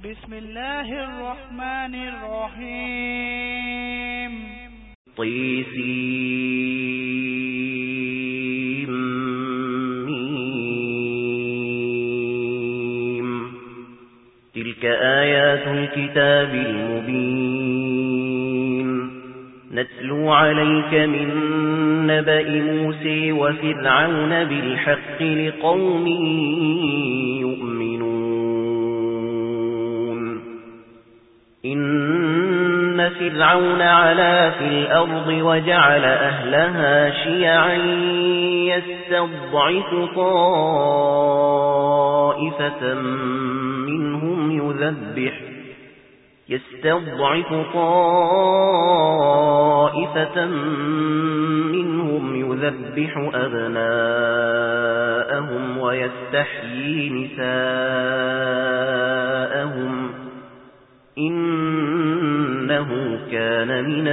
بسم الله الرحمن الرحيم طسيم تلك آيات الكتاب المبين نتلو عليك من نبأ موسى وفرعون بالحق لقوم يؤمنون إن فرعون علا في الأرض وجعل أهلها شيعا يستضعف طائفة منهم يذبح أبناءهم ويستحيي نساءهم إنه كان من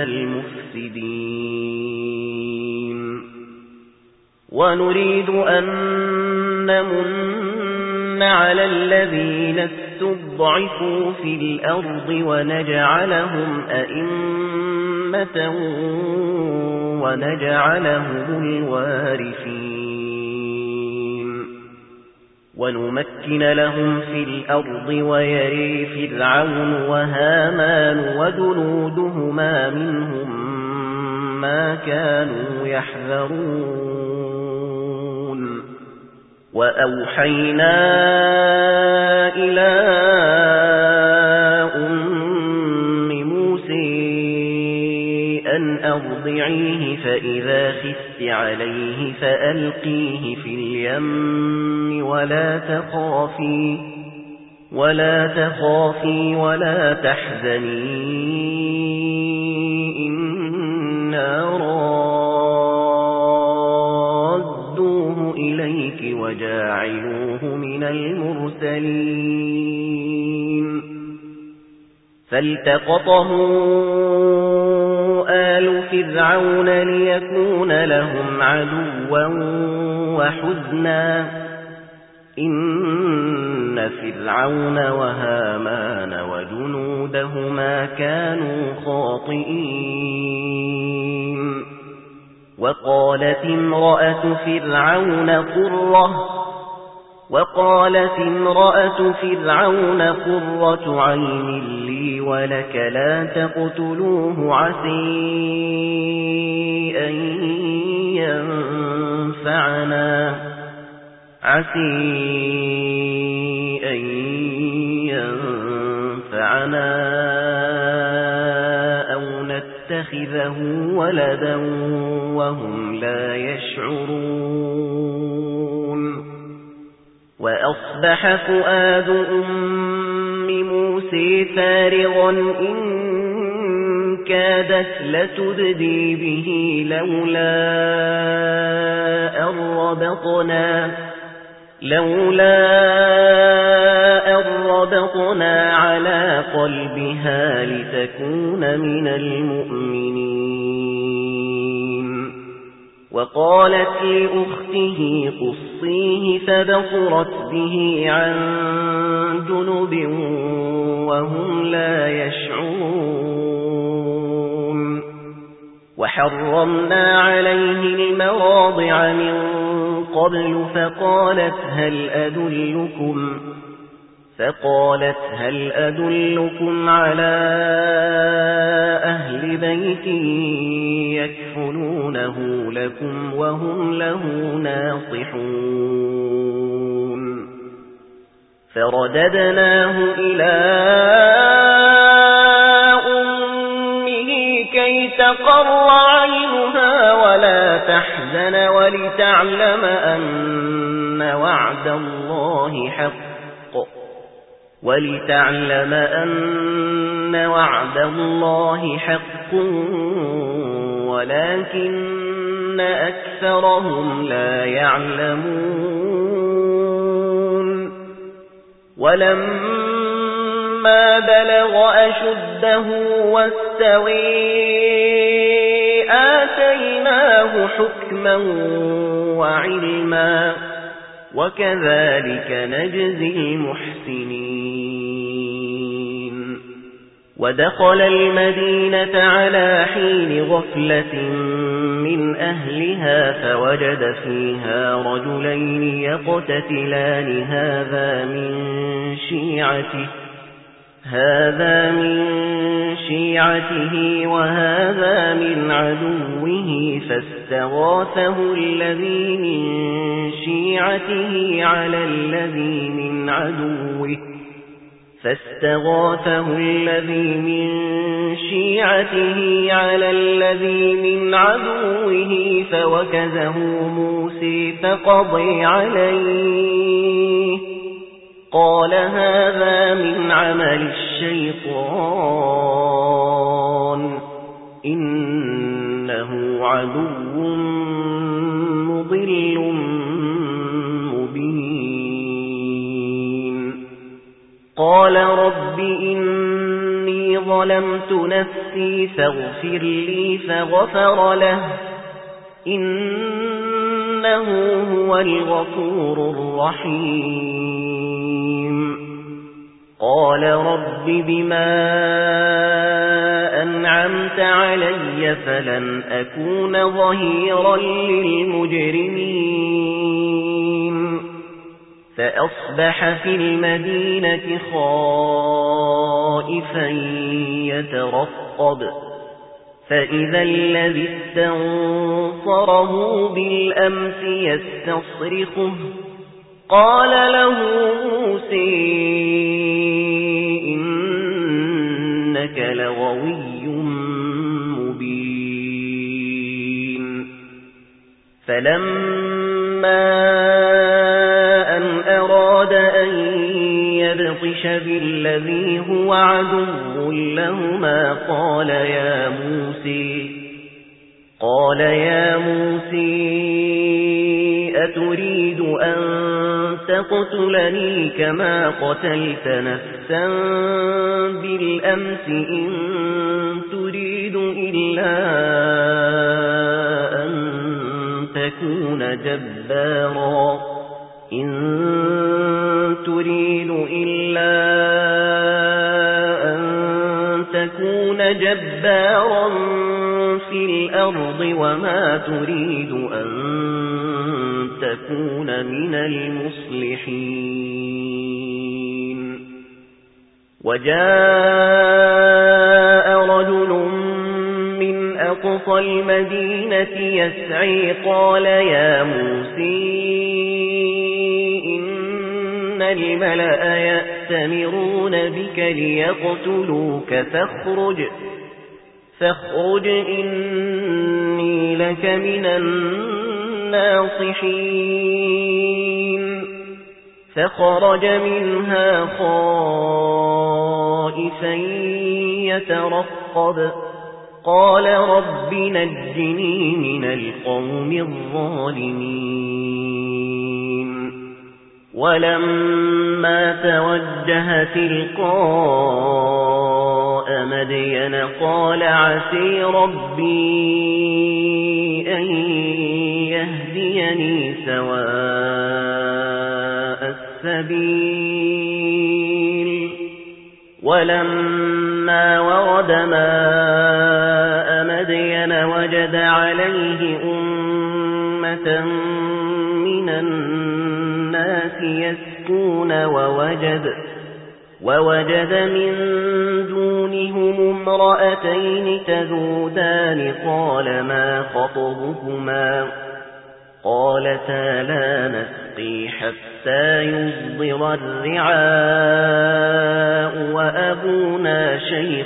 المفسدين ونريد أن نمن على الذين استضعفوا في الأرض ونجعلهم أئمة ونجعلهم الوارثين ونمكن لهم في الأرض ويري فرعون وهامان وجنودهما منهم ما كانوا يحذرون وأوحينا إلى أم موسى أن أرضعيه فإذا خفت عليه فألقيه في اليم ولا تخافي ولا تحزني إنا رادوه إليك وجاعلوه من المرسلين فالتقطه آل فرعون ليكون لهم عدوا وحزنا إن فرعون وهامان وجنودهما كانوا خاطئين وقالت امرأة فرعون قرة عين لي ولك لا تقتلوه عسى أن ينفعنا أو نتخذه ولدا وهم لا يشعرون وأصبح فؤاد أم موسى فارغا إن كادت لتبدي به لولا أن ربطنا على قلبها لتكون من المؤمنين وقالت لأخته قصيه فبصرت به عن جنب وهم لا يشعرون وحرمنا عليه المراضع من قبل فقالت هل أدلكم على أهل بيت يكفلونه لكم وهم له ناصحون فرددناه إلى أمه كي تقر عينها ولا تحزن ولتعلم أن وعد الله حق ولكن أكثرهم لا يعلمون ولما بلغ أشده واستوى آتيناه حكما وعلما وكذلك نجزي المحسنين ودخل المدينة على حين غفلة من أهلها فوجد فيها رجلين يقتتلان هذا من شيعته وهذا من عدوه فاستغاثه الذي من شيعته على الذي من عدوه فوكزه موسى فقضى عليه قال هذا من عمل الشيطان إنه عدو مضل مبين قال رب إني ظلمت نفسي فاغفر لي فغفر له إنه هو الغفور الرحيم قال رب بما أنعمت علي فلن أكون ظهيرا للمجرمين فأصبح في المدينة خائفا يترقب فإذا الذي استنصره بالأمس يستصرخه قال له موسى إنك لغوي مبين فلما أن أراد أن يبطش بالذي هو عدو لهما قال يا موسى أتريد أن تقتلني كما قتلت نفسا بالأمس إن تريد إلا أن تكون جبارا في الأرض وما تريد أن تكون من المصلحين وجاء رجل من أقصى المدينة يسعي قال يا موسى إن الملأ يأتمرون بك ليقتلوك فاخرج إني لك من الناصحين فخرج منها خائفا يترقب قال رب نجني من القوم الظالمين ولما توجه تلقاء مدين قال عسى ربي أن يهديني سواء السبيل ولما ورد ماء مدين وجد عليه أمة من الناس يسكون ووجد من دونهم امرأتين تذودان قال ما خطبكما قالتا لا نسقي حتى يصدر الرعاء وأبونا شيخ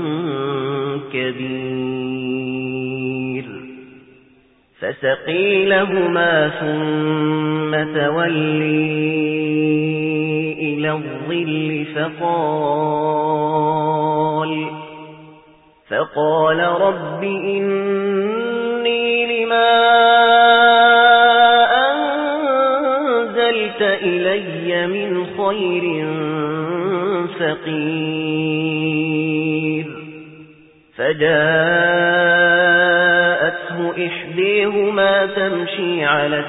كبير فسقي لهما ثم تولي إلى الظل فقال رب إني لما أنزلت إلي من خير فقير فجاءته إحديهما تمشي على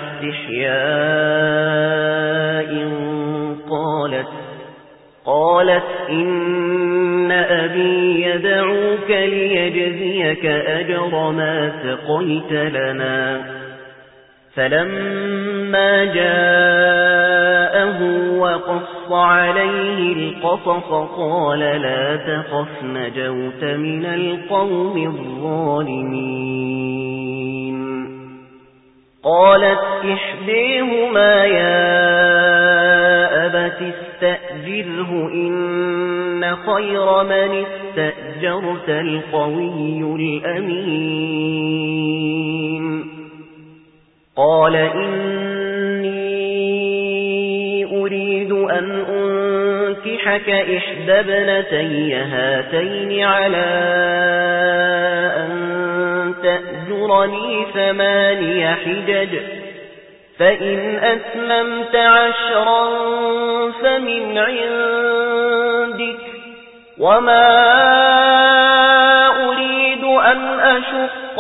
استحياء قالت إن إن أبي يدعوك ليجزيك أجر ما سقيت لنا. فلما جاءه وقص عليه القصص قال لا تخف نجوت من القوم الظالمين. قالت إحداهما يا أبت استأجره إن خير من استأجرت القوي الأمين. قال إني أريد أن أنكحك إحدى ابنتي هاتين على أن تأجرني 8 حجج فإن أتممت 10 فمن عندك وما أريد أن أشق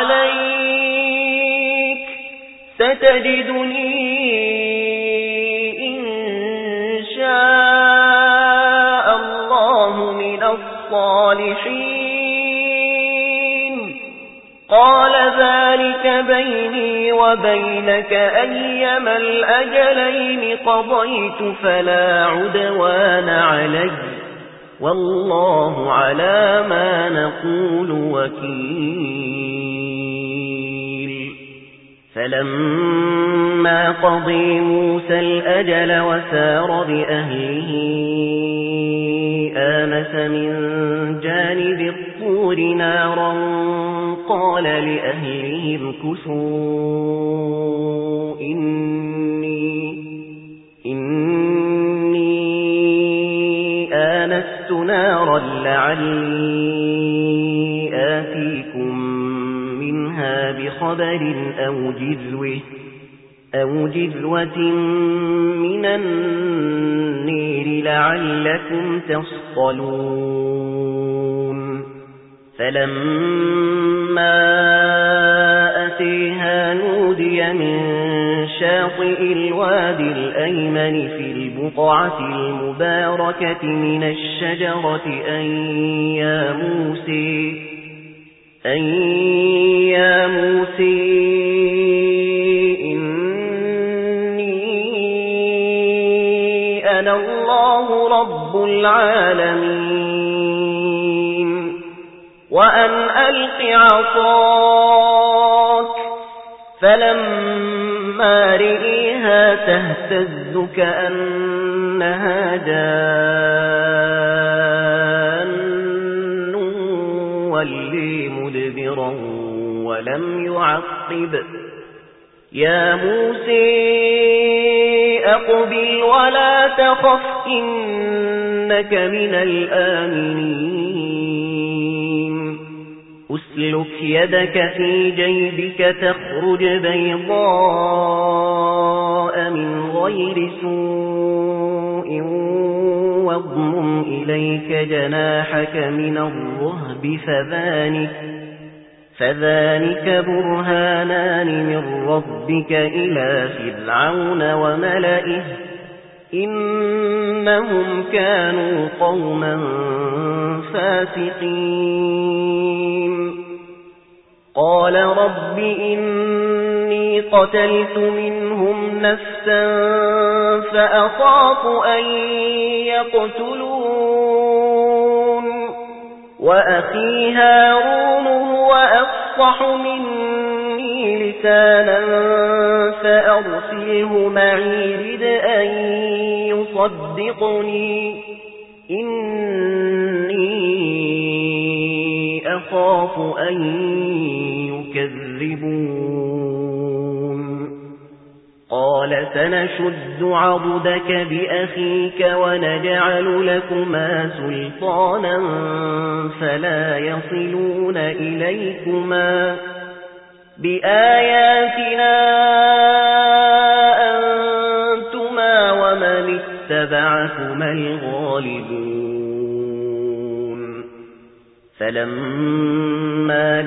عليك ستجدني إن شاء الله من الصالحين. قال ذلك بيني وبينك أيما الأجلين قضيت فلا عدوان علي والله على ما نقول وكيل. فلما قضي موسى الأجل وسار بأهله آنس من جانب الطور نارا قال لأهلهم امكثوا إني آنست نارا لعلي آتيكم منها بخبر أو جذوة من النير لعلكم تصطلون. فلما أتيها نودي من شاطئ الوادي الأيمن في البقعة المباركة من الشجرة أن يا موسى إني أنا الله رب العالمين وأن ألق عصاك. فلما رئيها تهتز كأنها جان ولي مدبرا ولم يعقب. يا موسى أقبل ولا تخف إنك من الآمنين. أسلك يدك في جيبك تخرج بيضاء من غير سوء واضمم إليك جناحك من الرهب فذلك برهانان من ربك إلى فرعون وملئه إنهم كانوا قوما فاسقين. قال رب إني قتلت منهم نفسا فأخاف أن يقتلون وأخي هارون هو أفصح مني لسانا فأرسله معي رد أن يصدقني إني أخاف أن يكذبون. قال سنشد عضدك بأخيك ونجعل لكما سلطانا فلا يصلون إليكما بآياتنا أنتما ومن اتبعكما الغالبون. فلما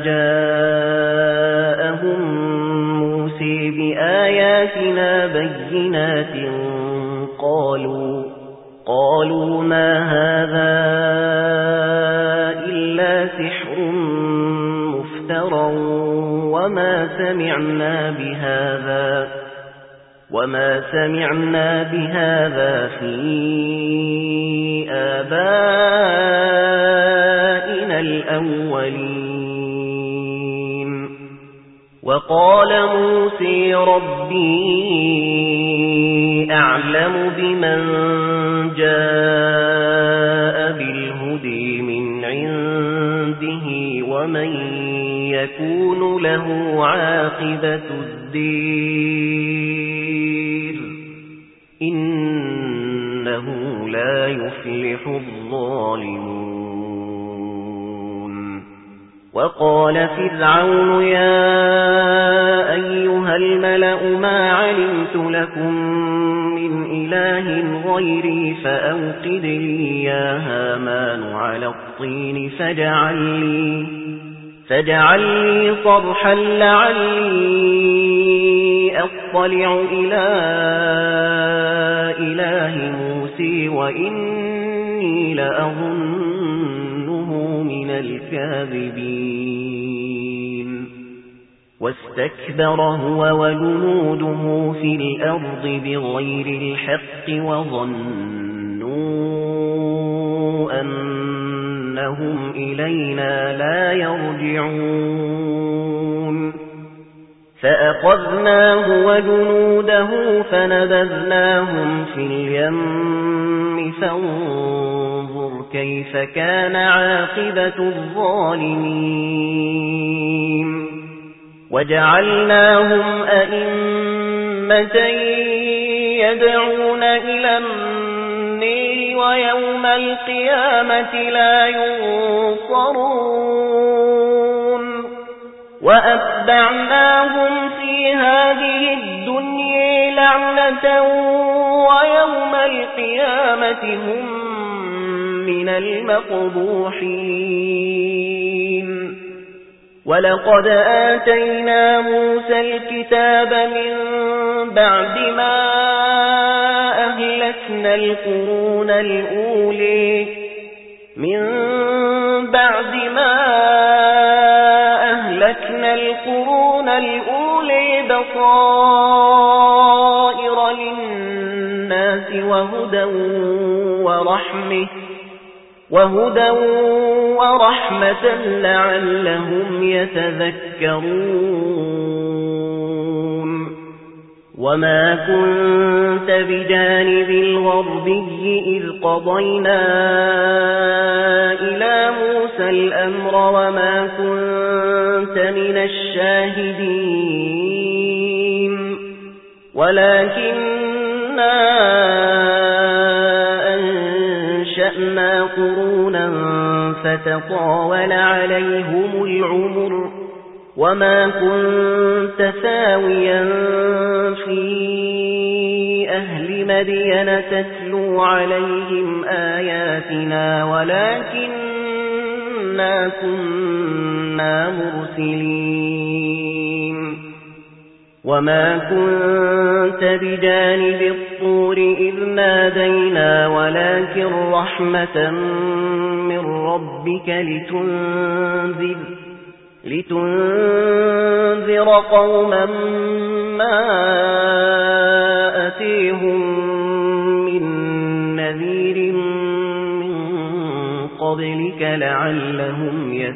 جاءهم موسى بآياتنا بينات قالوا ما هذا وما سمعنا بهذا في آبائنا الأولين وقال موسى ربي أعلم بمن جاء بالهدى من عنده ومن يكون له عاقبة الدير إنه لا يفلح الظالمون وقال فرعون يا أيها الملأ ما علمت لكم من إله غيري فأوقد لي يا هامان على الطين فاجعل لي صرحا لعلي أطلع إلى إله موسى وإني لأظنه من الكاذبين واستكبر هو وجنوده في الأرض بغير الحق وظنوا أنهم إلينا لا يرجعون فأخذناه وجنوده فنبذناهم في اليم فانظر كيف كان عاقبة الظالمين وجعلناهم أئمة يدعون إلى النار ويوم القيامة لا ينصرون وأتبعناهم في هذه الدنيا لعنة ويوم القيامة هم من المقبوحين ولقد آتينا موسى الكتاب من بعد ما أهلكنا القرون الأولى بصائر للناس وهدى ورحمة لعلهم يتذكرون وما كنت بجانب الغربي إذ قضينا إلى موسى الأمر وما كنت من الشاهدين ولكننا أنشأنا قرونا فتطاول عليهم العمر وما كنت ثاويا في أهل مدين تتلو عليهم آياتنا ولكننا كنا مرسلين وما كنت بجانب الطور إذ نادينا ولكن رحمة من ربك لتنذر قوما ما أتيهم من نذير من قبلك لعلهم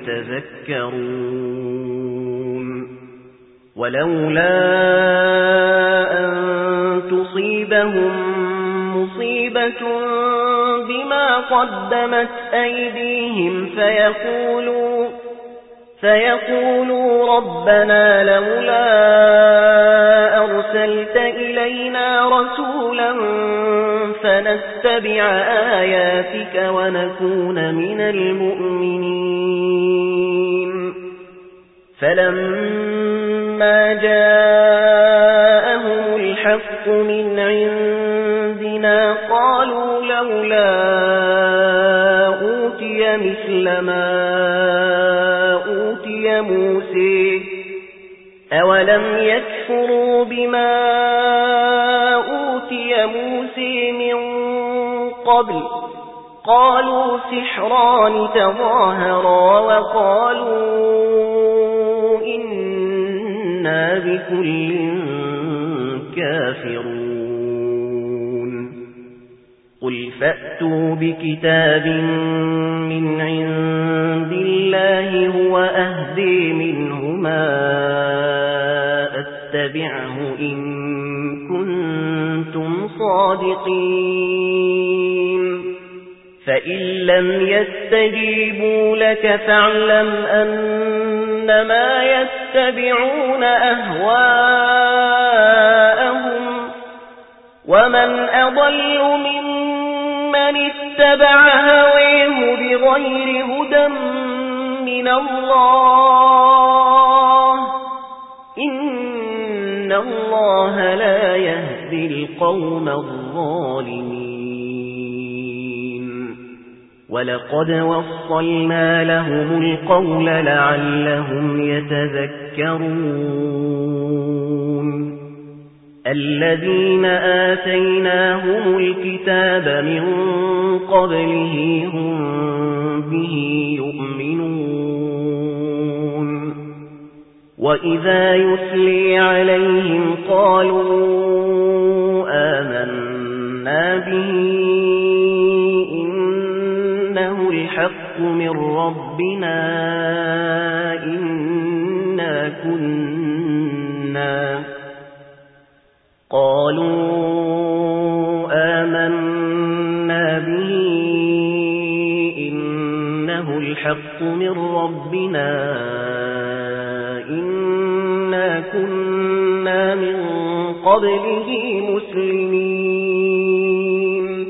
يتذكرون ولولا أن تصيبهم مصيبة بما قدمت أيديهم فيقولوا ربنا لولا أرسلت إلينا رسولا فنتبع آياتك ونكون من المؤمنين فلما جاءهم الحق من عندنا قالوا لولا أوتي مثل ما موسى أولم يكفروا بما أوتي موسى من قبل قالوا سحران تظاهرا وقالوا إنا بكل كافرون قل فأتوا بكتاب من عند الله هو أهدي منهما أتبعه إن كنتم صادقين فإن لم يستجيبوا لك فاعلم أنما يتبعون أهواءهم ومن أضل ممن اتبع هواه بغير هدى من الله إن الله لا يهدي القوم الظالمين ولقد وصلنا لهم القول لعلهم يتذكرون الذين آتيناهم الكتاب من قبله هم به يؤمنون وإذا يتلي عليهم قالوا آمنا به إنه الحق من ربنا إنا كنا قالوا آمنا به إنه الحق من ربنا إنا كنا من قبله مسلمين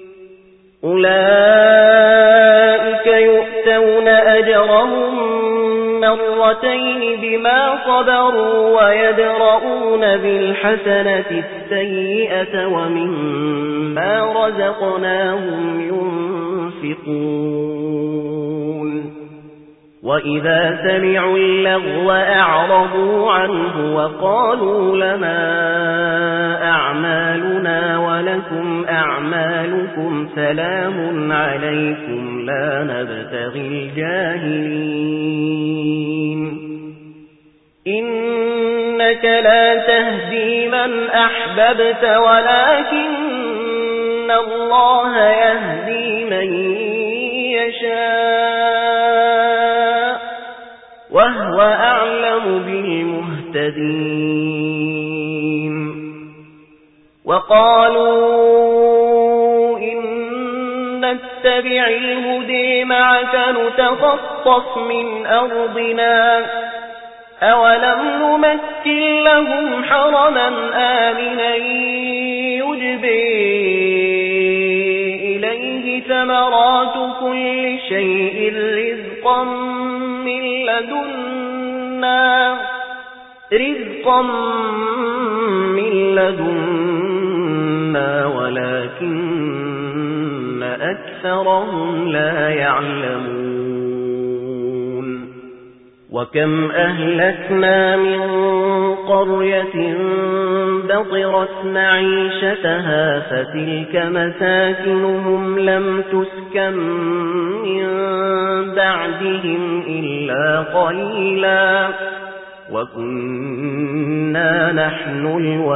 أولئك يؤتون أجرهم مرتين بما صبروا ويدرؤون بالحسنة السيئة ومما رزقناهم ينفقون وإذا سمعوا اللغو أعرضوا عنه وقالوا لنا أعمالنا ولكم أعمالكم سلام عليكم لا نبتغي الجاهلين إنك لا تهدي من أحببت ولكن الله يهدي من يشاء وهو أعلم بالمهتدين وقالوا إن نتبع الهدي معك نتخطف من أرضنا أولم نمكن لهم حرما آمنا يجبي إليه ثمرات كل شيء رزقا من لدنا ولكن أكثرهم لا يعلمون وكم أهلكنا من قرية بطرت معيشتها فتلك مساكنهم لم تسكن من بعدهم إلا قليلا وكنا نحن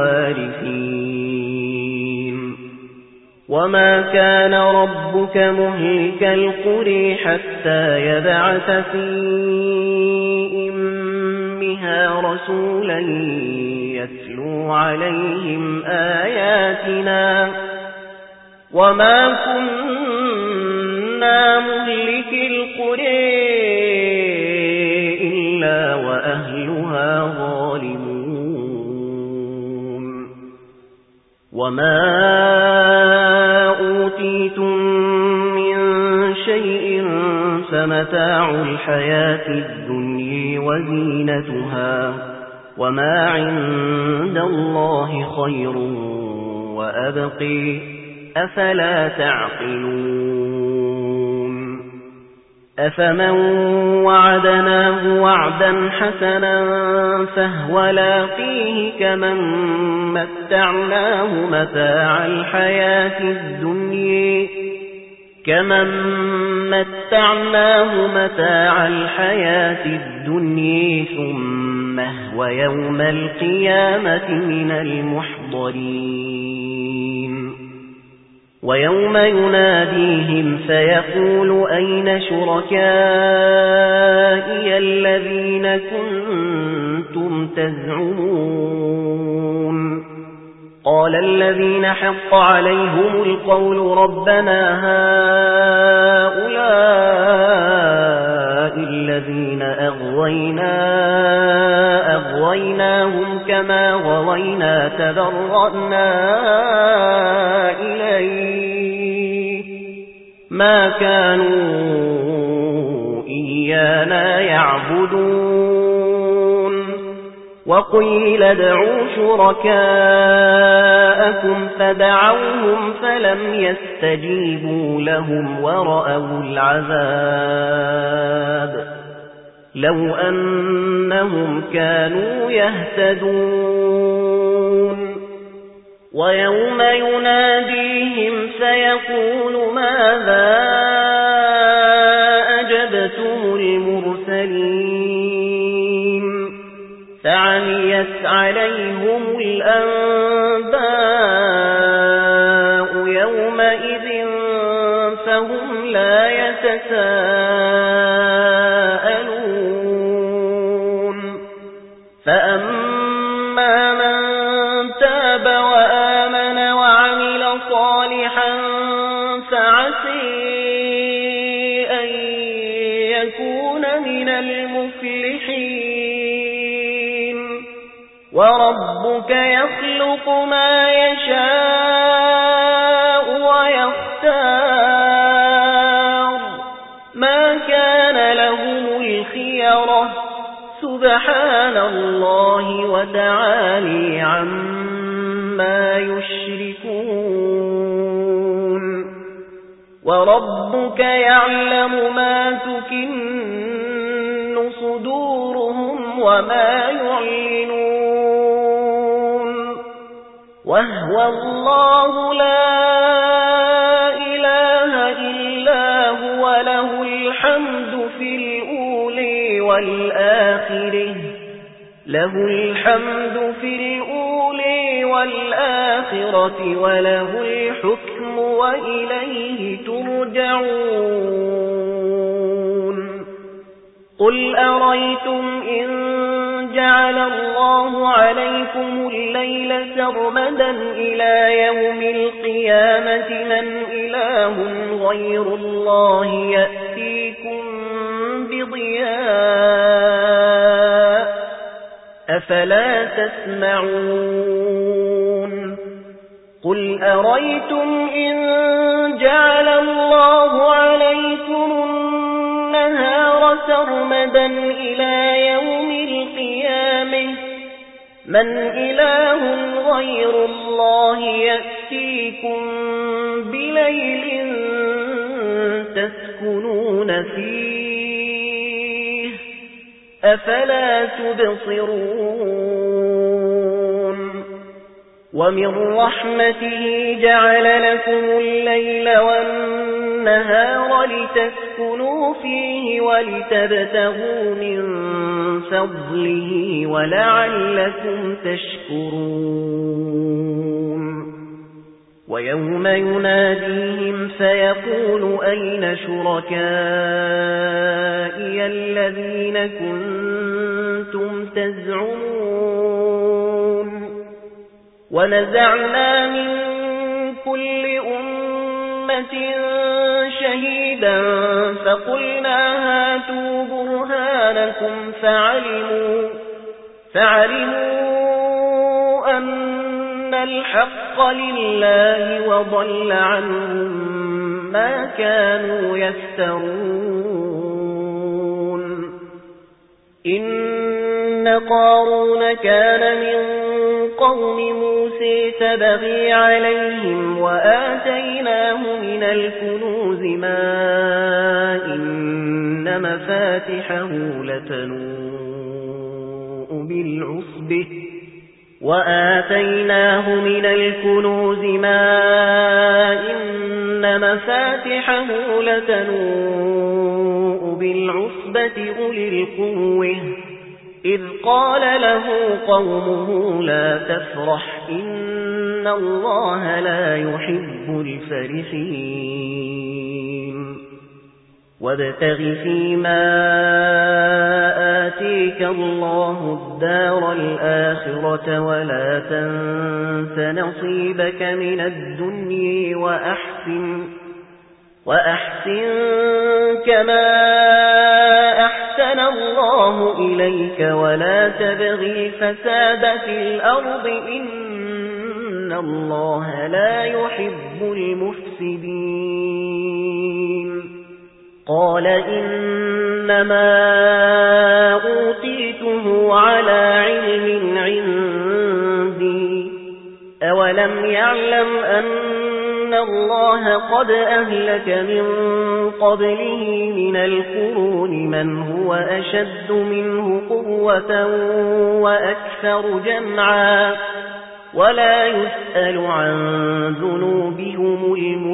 الوارثين وما كان ربك مهلك القرى حتى يبعث في أمها رسولا يتلو عليهم آياتنا وما كنا مهلك القرى إلا وأهلها ظالمون وما أوتيتم من شيء فمتاع الحياة الدنيا وزينتها وما عند الله خير وأبقي أفلا تعقلون أفمن وعدناه وعدا حسنا فهو لاقيه كمن متعناه متاع الحياة الدنيا ثم الأمة ويوم القيامة من المحضرين ويوم يناديهم فيقول أين شركائي الذين كنتم تزعمون قال الذين حق عليهم القول ربنا هؤلاء الذين أغويناهم كما غوينا تبرأنا إليه ما كانوا إيانا يعبدون وقيل ادعوا شركاءكم فدعوهم فلم يستجيبوا لهم ورأوا العذاب لو أنهم كانوا يهتدون ويوم يناديهم فيقول ماذا أجبتم المرسلين فعميت عليهم الأنباء يومئذ فهم لا يتساءلون فأما من تاب وآمن وعمل صالحا فعسى أن يكون من المفلحين وربك يخلق ما يشاء ويختار ما كان لهم الخيرة سبحان الله وتعالى عما يشركون وربك يعلم ما تكن صدورهم وما يعلنون وهو الله لا إله إلا هو له الحمد في الأولى والآخرة وله الحكم وإليه ترجعون قل أريتم إن جعل الله عليكم الليل سرمدا إلى يوم القيامة من إله غير الله يأتيكم بضياء أفلا تسمعون قل أريتم إن جعل الله عليكم النهار سرمدا إلى يوم القيامة من إله غير الله يأتيكم بليل تسكنون فيه أفلا تبصرون ومن رحمته جعل لكم الليل والنهار لتسكنوا فيه ولتبتغوا من فضله ولعلكم تشكرون ويوم يناديهم فيقول أين شركائي الذين كنتم تزعمون ونزعنا من كل أمة شهيدا فقلنا هاتوا برهانكم فعلموا أن الحق لله وضل عنهم ما كانوا يفترون إن قارون كان من قوم موسى فبغي عليهم وآتيناه من الكنوز ما إن مفاتحه لتنوء بالعصبة وآتيناه من الكنوز ما إن مفاتحه لتنوء بالعصبة أولي القوة إذ قال له قومه لا تفرح إن الله لا يحب الفرحين وابتغ فيما آتيك الله الدار الآخرة ولا تنس نصيبك من الدنيا وأحسن كما أحسن الله إليك ولا تبغ الفساد في الأرض إن الله لا يحب المفسدين قال إنما أوتيته على علم عندي أولم يعلم أن الله قد أهلك من قبله من القرون من هو أشد منه قوة وأكثر جمعا ولا يسأل عن ذنوبهم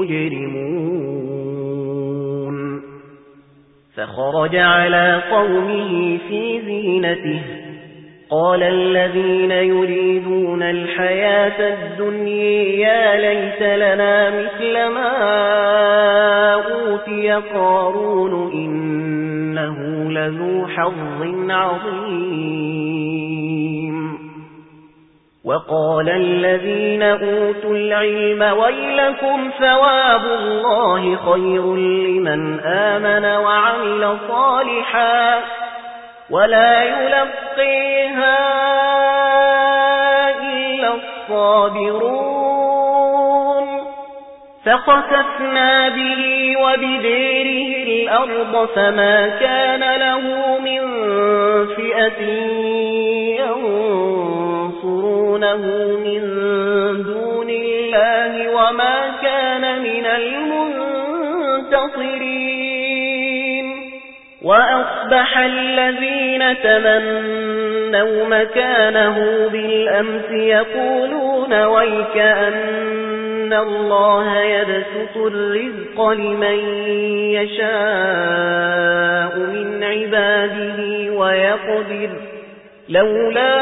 المجرمون فخرج على قومه في زينته قال الذين يريدون الحياة الدنيا يا ليت لنا مثل ما أوتي قارون إنه لذو حظ عظيم وقال الذين أوتوا العلم ويلكم ثواب الله خير لمن آمن وعمل صالحا ولا يلقيها إلا الصابرون فخسفنا به وبداره الأرض فما كان له من فئة ينصرونه من دون الله وما كان من المنتصرين وأصبح الذين تمنوا مكانه بالأمس يقولون ويكأن الله يبسط الرزق لمن يشاء من عباده ويقدر لولا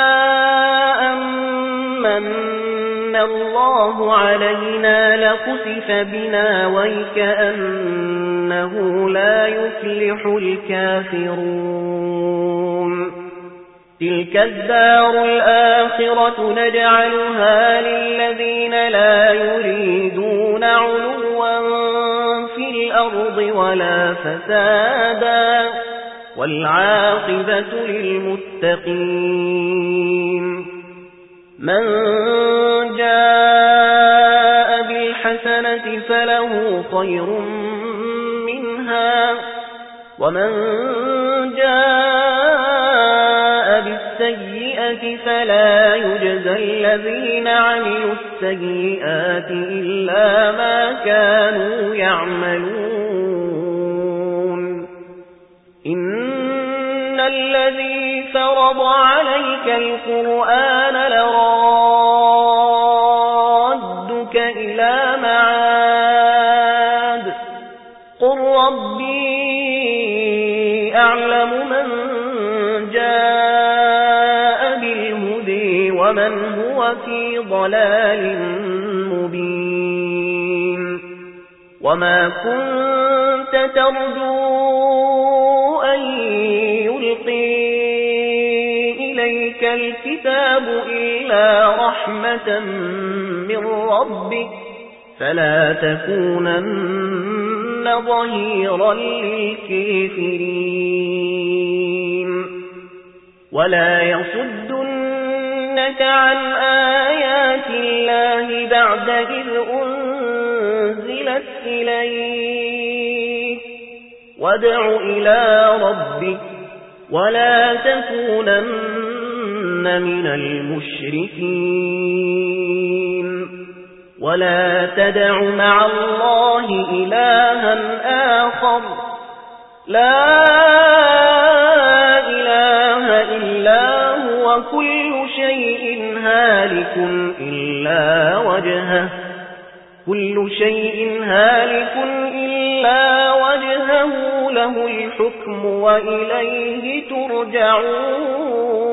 أمن الله علينا لخسف بنا ويكأنه لا يفلح الكافرون تلك الدار الآخرة نجعلها للذين لا يريدون علوا في الأرض ولا فسادا والعاقبة للمتقين من جاء بالحسنة فله خير منها ومن جاء بالسيئة فلا يجزى الذين عملوا السيئات إلا ما كانوا يعملون إن الذي فرض عليك القرآن لرادك إلى معاد قل ربي أعلم من جاء بالهدى ومن هو في ضلال مبين وما كنت ترجو أن يلقي إليك الكتاب إلا رحمة من ربك فلا تكونن ظهيرا للكافرين ولا يصدنك عن آيات الله بعد إذ أنزلت إليك وادع إلى ربك ولا تكونن من المشركين ولا تدع مع الله إلها آخر لا إله إلا هو كل شيء هالك إلا وجهه كل شيء هالك إلا وجهه له الحكم وإليه ترجعون.